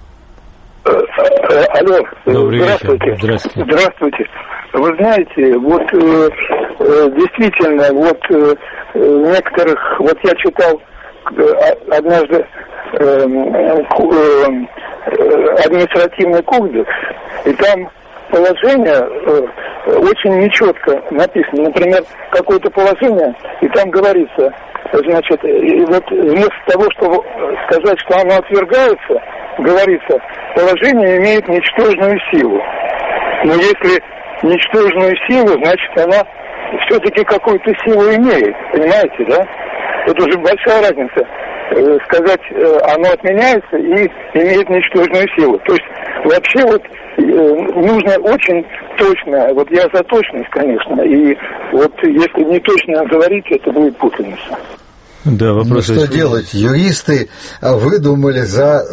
Алло, добрый здравствуйте. Вечер. Здравствуйте. Здравствуйте. Вы знаете, вот действительно, вот некоторых, вот я читал однажды административный кодекс, и там положение очень нечетко написано. Например, какое-то положение, и там говорится, значит, и вот вместо того, чтобы сказать, что оно отвергается, говорится, положение имеет ничтожную силу. Но если ничтожную силу, значит, она все-таки какую-то силу имеет. Понимаете, да? Это уже большая разница. Сказать, оно отменяется и имеет ничтожную силу. То есть вообще вот нужно очень точно, вот я за точность, конечно, и вот если не точно говорить, это будет путаница. Да, вопрос. Что делать? Юристы выдумали за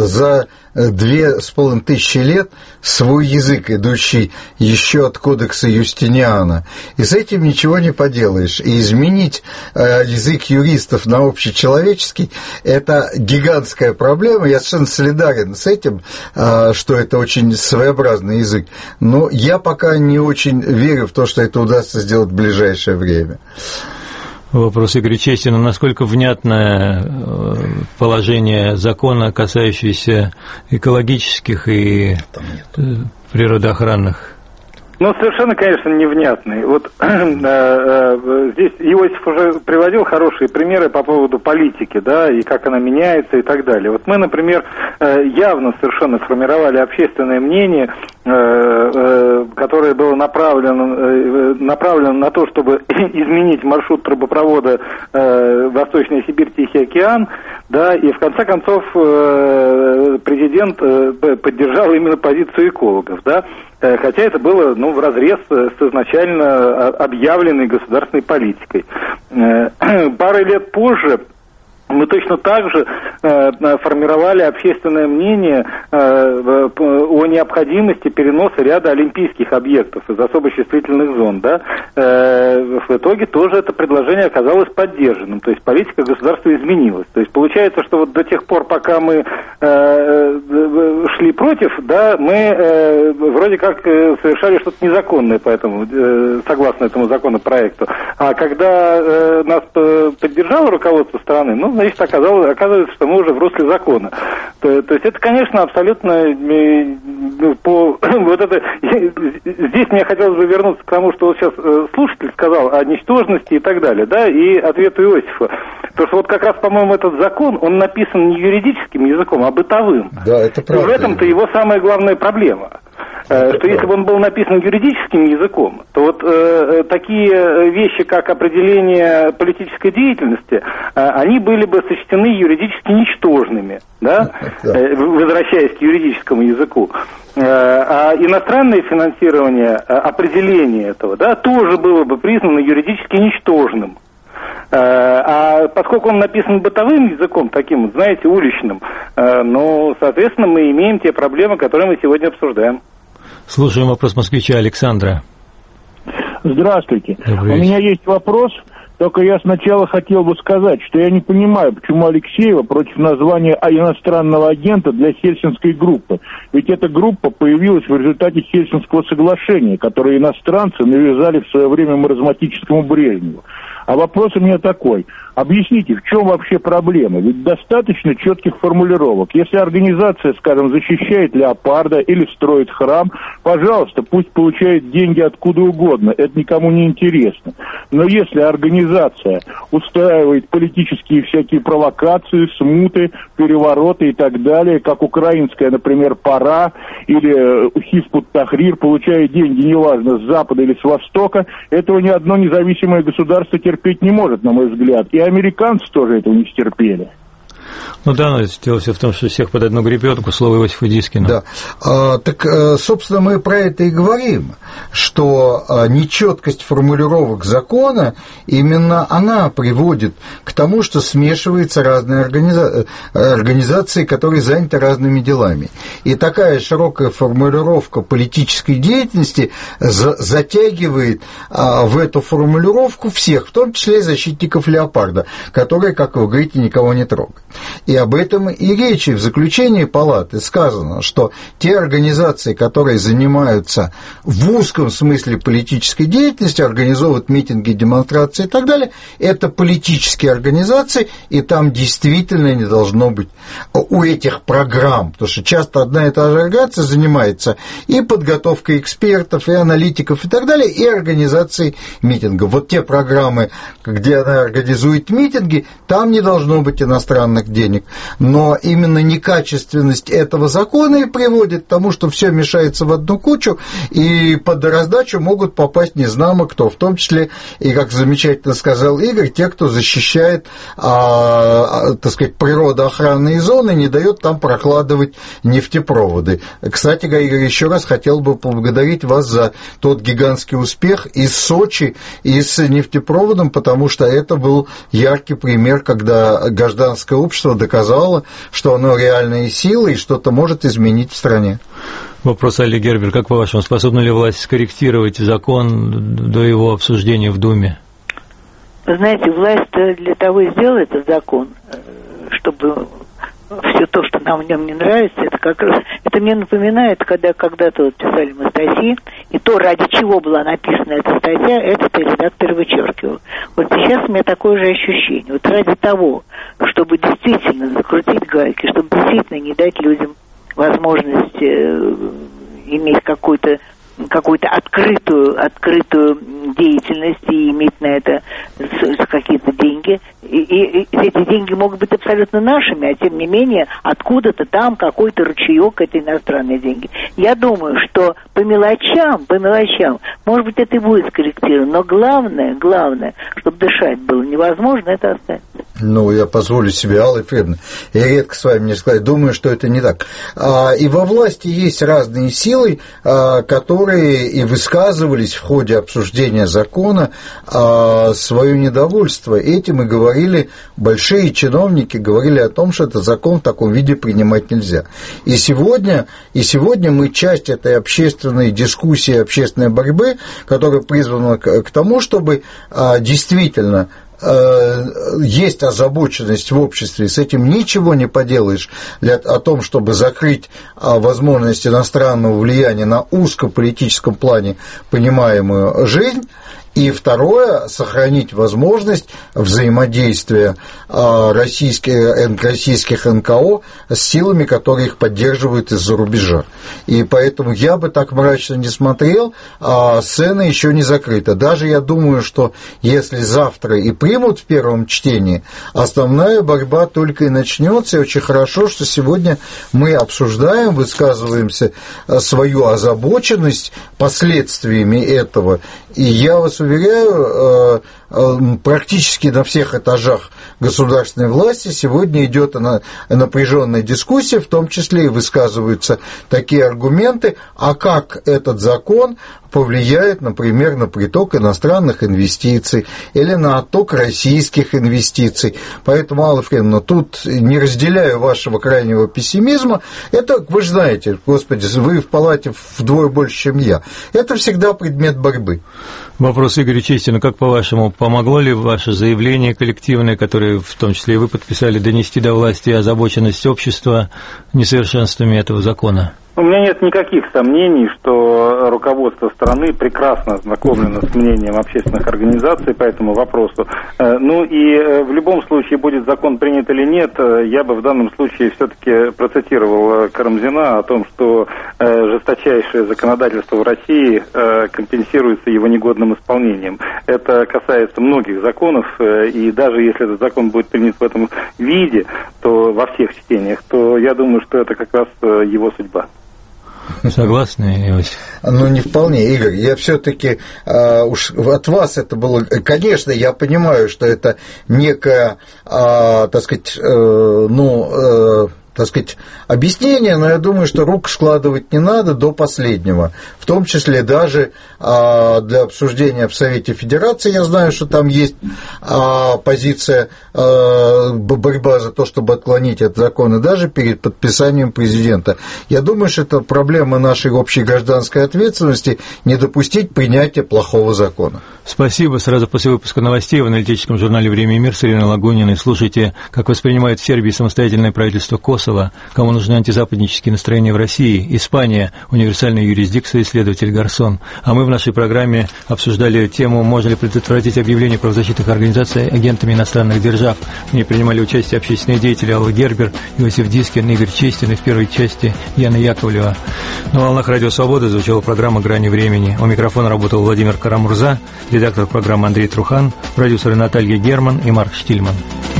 2500 лет свой язык, идущий еще от кодекса Юстиниана. И с этим ничего не поделаешь. И изменить язык юристов на общечеловеческий – это гигантская проблема. Я совершенно солидарен с этим, что это очень своеобразный язык. Но я пока не очень верю в то, что это удастся сделать в ближайшее время. Вопрос Игоря Честина. Насколько внятное положение закона, касающееся экологических и природоохранных? Ну, совершенно, конечно, невнятный. Вот здесь Иосиф уже приводил хорошие примеры по поводу политики, да, и как она меняется и так далее. Вот мы, например, явно совершенно формировали общественное мнение, которое было направлено на то, чтобы изменить маршрут трубопровода Восточная Сибирь, Тихий океан, да, и в конце концов президент поддержал именно позицию экологов, да, хотя это было, ну, вразрез с изначально объявленной государственной политикой. Пару лет позже мы точно так же формировали общественное мнение о необходимости переноса ряда олимпийских объектов из особо чувствительных зон. Да? В итоге тоже это предложение оказалось поддержанным, то есть политика государства изменилась. То есть получается, что вот до тех пор, пока мы шли против, да, мы вроде как совершали что-то незаконное, поэтому, согласно этому законопроекту. А когда нас поддержало руководство страны, ну, значит, оказывается, что мы уже в русле закона. То есть это, конечно, абсолютно вот это. Здесь мне хотелось бы вернуться к тому, что вот сейчас слушатель сказал о ничтожности и так далее, да, и ответу Иосифа. Потому что вот как раз, по-моему, этот закон, он написан не юридическим языком, а бытовым. Да, это правда. И в этом-то его самая главная проблема. что если бы он был написан юридическим языком, то вот такие вещи, как определение политической деятельности, они были бы сочтены юридически ничтожными, да? Возвращаясь к юридическому языку. А иностранное финансирование, определение этого, да, тоже было бы признано юридически ничтожным. А поскольку он написан бытовым языком, таким, знаете, уличным, ну, соответственно, мы имеем те проблемы, которые мы сегодня обсуждаем. Слушаем вопрос москвича Александра. Здравствуйте. У меня есть вопрос, только я сначала хотел бы сказать, что я не понимаю, почему Алексеева против названия иностранного агента для Хельсинской группы. Ведь эта группа появилась в результате Хельсинского соглашения, которое иностранцы навязали в свое время маразматическому Брежневу. А вопрос у меня такой. Объясните, в чем вообще проблема? Ведь достаточно четких формулировок. Если организация, скажем, защищает леопарда или строит храм, пожалуйста, пусть получает деньги откуда угодно. Это никому не интересно. Но если организация устраивает политические всякие провокации, смуты, перевороты и так далее, как украинская, например, ПАРА или Хизбут-Тахрир, получая деньги, неважно, с Запада или с Востока, этого ни одно независимое государство терпеть не может, на мой взгляд. И американцы тоже этого не стерпели. Ну да, но дело все в том, что всех под одну гребенку, слово Иосифа Дискина. Да. Так, собственно, мы про это и говорим, что нечеткость формулировок закона, именно она приводит к тому, что смешиваются разные организации, которые заняты разными делами. И такая широкая формулировка политической деятельности затягивает в эту формулировку всех, в том числе и защитников леопарда, которые, как вы говорите, никого не трогают. И об этом и речь. В заключении палаты сказано, что те организации, которые занимаются в узком смысле политической деятельностью, организовывают митинги, демонстрации и так далее, это политические организации, и там действительно не должно быть у этих программ, потому что часто одна и та же организация занимается и подготовкой экспертов, и аналитиков и так далее, и организацией митингов. Вот те программы, где она организует митинги, там не должно быть иностранных денег. Но именно некачественность этого закона и приводит к тому, что все мешается в одну кучу, и под раздачу могут попасть незнамо кто, в том числе, и, как замечательно сказал Игорь, те, кто защищает, так сказать, природоохранные зоны, не дает там прокладывать нефтепроводы. Кстати, Игорь, еще раз хотел бы поблагодарить вас за тот гигантский успех из Сочи и с нефтепроводом, потому что это был яркий пример, когда гражданское общество доказало, что оно реальная сила и что-то может изменить в стране. Вопрос, Али Гербер, как по-вашему, способна ли власть скорректировать закон до его обсуждения в Думе? Вы знаете, власть для того и сделала этот закон, чтобы все то, что нам в нем не нравится, это как раз, это мне напоминает, когда когда-то вот писали мы статьи, и то, ради чего была написана эта статья, этот редактор вычеркивал. Вот сейчас у меня такое же ощущение. Вот ради того, чтобы действительно закрутить гайки, чтобы действительно не дать людям возможность иметь какую-то открытую деятельность и иметь на это какие-то деньги. И эти деньги могут быть абсолютно нашими, а тем не менее откуда-то там какой-то ручеек, это иностранные деньги. Я думаю, что по мелочам, может быть, это и будет скорректировано, но главное, чтобы дышать было невозможно, это оставить. Ну, я позволю себе, Алла Ефремовна, я редко с вами не сказать, думаю, что это не так. И во власти есть разные силы, которые и высказывались в ходе обсуждения закона свое недовольство. Этим и говорили большие чиновники, говорили о том, что этот закон в таком виде принимать нельзя. И сегодня мы часть этой общественной дискуссии, общественной борьбы, которая призвана к тому, чтобы действительно есть озабоченность в обществе, с этим ничего не поделаешь, о том, чтобы закрыть возможность иностранного влияния на узкополитическом плане понимаемую жизнь. И второе, сохранить возможность взаимодействия российских НКО с силами, которые их поддерживают из-за рубежа. И поэтому я бы так мрачно не смотрел, а сцена еще не закрыта. Даже я думаю, что если завтра и примут в первом чтении, основная борьба только и начнется. И очень хорошо, что сегодня мы обсуждаем, высказываемся свою озабоченность последствиями этого. И я вас уверяю, практически на всех этажах государственной власти сегодня идет напряженная дискуссия, в том числе и высказываются такие аргументы, а как этот закон повлияет, например, на приток иностранных инвестиций или на отток российских инвестиций. Поэтому, Алла Фредовна, тут не разделяю вашего крайнего пессимизма. Это, вы же знаете, господи, вы в палате вдвое больше, чем я. Это всегда предмет борьбы. Вопрос Игорю Честину. Как, по-вашему, помогло ли ваше заявление коллективное, которое в том числе и вы подписали, донести до власти озабоченность общества несовершенствами этого закона? У меня нет никаких сомнений, что руководство страны прекрасно ознакомлено с мнением общественных организаций по этому вопросу. Ну и в любом случае, будет закон принят или нет, я бы в данном случае все-таки процитировал Карамзина о том, что жесточайшее законодательство в России компенсируется его негодным исполнением. Это касается многих законов, и даже если этот закон будет принят в этом виде, то во всех чтениях, то я думаю, что это как раз его судьба. Согласны, Иосиф? Ну, не вполне, Игорь. Я все-таки уж от вас это было... Конечно, я понимаю, что это некое, так сказать, объяснение, но я думаю, что рук складывать не надо до последнего, в том числе даже для обсуждения в Совете Федерации. Я знаю, что там есть позиция, борьба за то, чтобы отклонить этот закон, и даже перед подписанием президента. Я думаю, что это проблема нашей общей гражданской ответственности не допустить принятия плохого закона. Спасибо. Сразу после выпуска новостей в аналитическом журнале «Время и мир» с Ириной Лагуниной слушайте, как воспринимает в Сербии самостоятельное правительство Косово, кому нужны антизападнические настроения в России, Испания, универсальная юрисдикция, исследователь Гарсон. А мы в нашей программе обсуждали тему, можно ли предотвратить объявление правозащитных организаций агентами иностранных держав. В ней принимали участие общественные деятели Алла Гербер, Иосиф Дискин, Игорь Честин и в первой части Яна Яковлева. На волнах Радио Свобода звучала программа «Грани времени». У микрофона работал Владимир Карамурза, редактор программы Андрей Трухан, продюсеры Наталья Герман и Марк Штильман.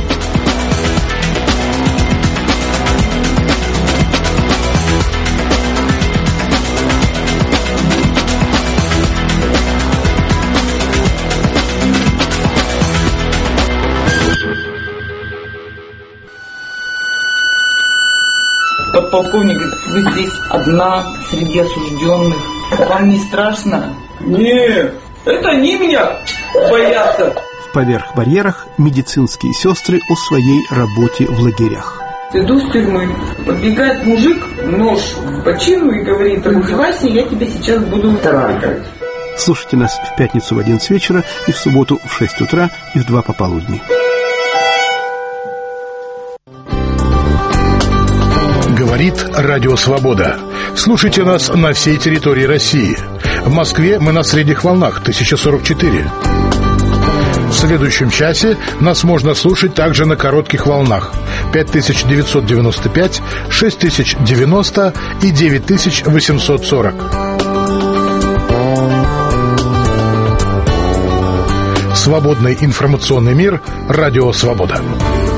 Подполковник говорит, вы здесь одна среди осужденных. Вам не страшно? Нет, это они меня боятся. В «Поверх барьерах» медицинские сестры о своей работе в лагерях. Иду с тюрьмы. Подбегает мужик, нож в бочину и говорит, раздевайся, я тебе сейчас буду таракать. Слушайте нас в пятницу в 11 вечера и в субботу в 6 утра и в 2 пополудни. Говорит Радио Свобода. Слушайте нас на всей территории России. В Москве мы на средних волнах 1044. В следующем часе нас можно слушать также на коротких волнах 5995, 6090 и 9840. Свободный информационный мир. Радио Свобода.